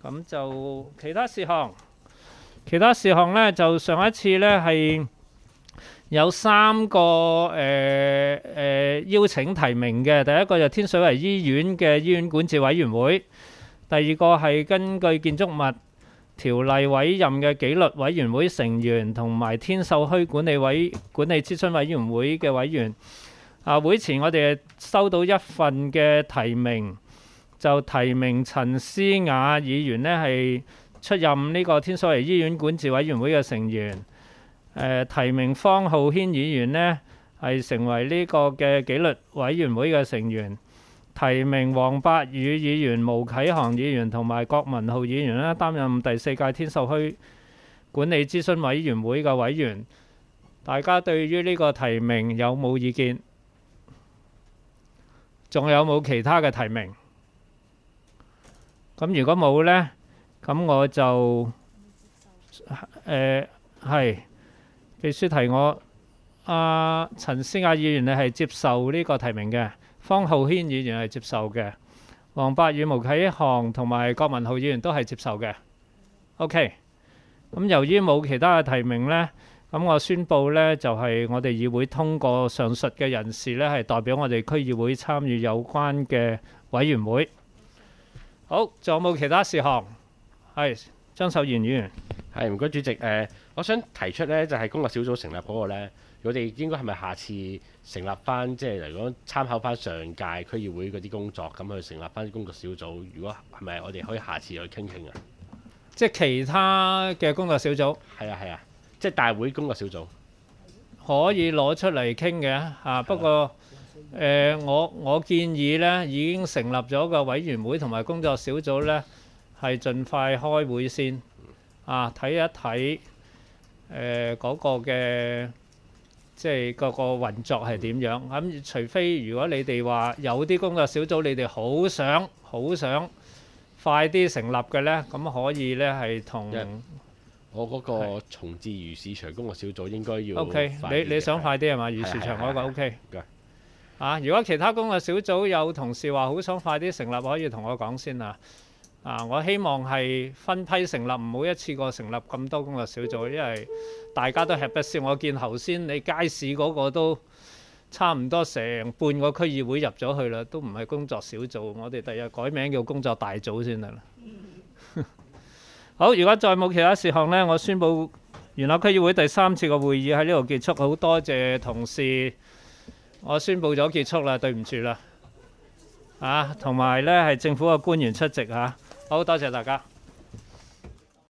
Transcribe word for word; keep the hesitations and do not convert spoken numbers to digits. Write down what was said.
咁就其他事項，其他事項呢，就上一次呢係有三個誒誒、呃呃、邀請提名嘅，第一個就天水圍醫院嘅醫院管治委員會，第二個係根據建築物條例委任嘅紀律委員會成員，同埋天秀墟管理委管理諮詢委員會嘅委員。啊，會前我哋收到一份嘅提名，就提名陳思雅議員呢係出任呢個天水圍醫院管治委員會嘅成員。誒，提名方浩軒議員呢係成為呢個嘅紀律委員會嘅成員。提名黃百宇議員、毛啟航議員同埋郭文浩議員咧擔任第四屆天秀墟管理諮詢委員會嘅委員。大家對於呢個提名有冇意見？仲有冇其他嘅提名？咁如果冇呢，咁我就誒係秘書提我阿陳思雅議員你係接受呢個提名嘅。方浩軒議員係接受嘅，黃百宇、毛啟航同埋郭文浩議員都係接受嘅。OK，咁由於冇其他嘅提名呢，咁我宣布呢就係我哋議會通過上述嘅人士呢係代表我哋區議會參與有關嘅委員會。好，仲有冇其他事項？係張秀賢議員。 係唔該主席，誒、呃，我想提出呢就係工作小組成立嗰個呢，我哋應該係咪下次成立翻，即係如果參考翻上屆區議會嗰啲工作，咁去成立翻工作小組？如果係咪我哋可以下次去傾傾啊？ 即係其他嘅工作小組？ 係啊係啊，即係大會工作小組可以攞出嚟傾嘅嚇。不過誒、呃，我我建議呢已經成立咗個委員會同埋工作小組呢，係盡快開會先啊，睇一睇誒嗰個嘅。即係個個運作係點樣咁？除非如果你哋話有啲工作小組，你哋好想好想快啲成立嘅呢，咁可以呢係同我嗰個重置魚市場工作小組應該要 OK。你你想快啲係嘛？魚市場嗰個 OK。啊，如果其他工作小組有同事話好想快啲成立，可以同我講先啊。啊，我希望係分批成立，唔好一次過成立咁多工作小組，因為大家都吃不消。我見頭先你街市嗰個都差唔多成半個區議會入咗去啦，都唔係工作小組。我哋第日改名叫工作大組先得啦。好，如果再冇其他事項呢，我宣布元朗區議會第三次嘅會議喺呢度結束。好多謝同事，我宣布咗結束啦，對唔住啦。啊，同埋呢係政府嘅官員出席嚇。好多謝大家。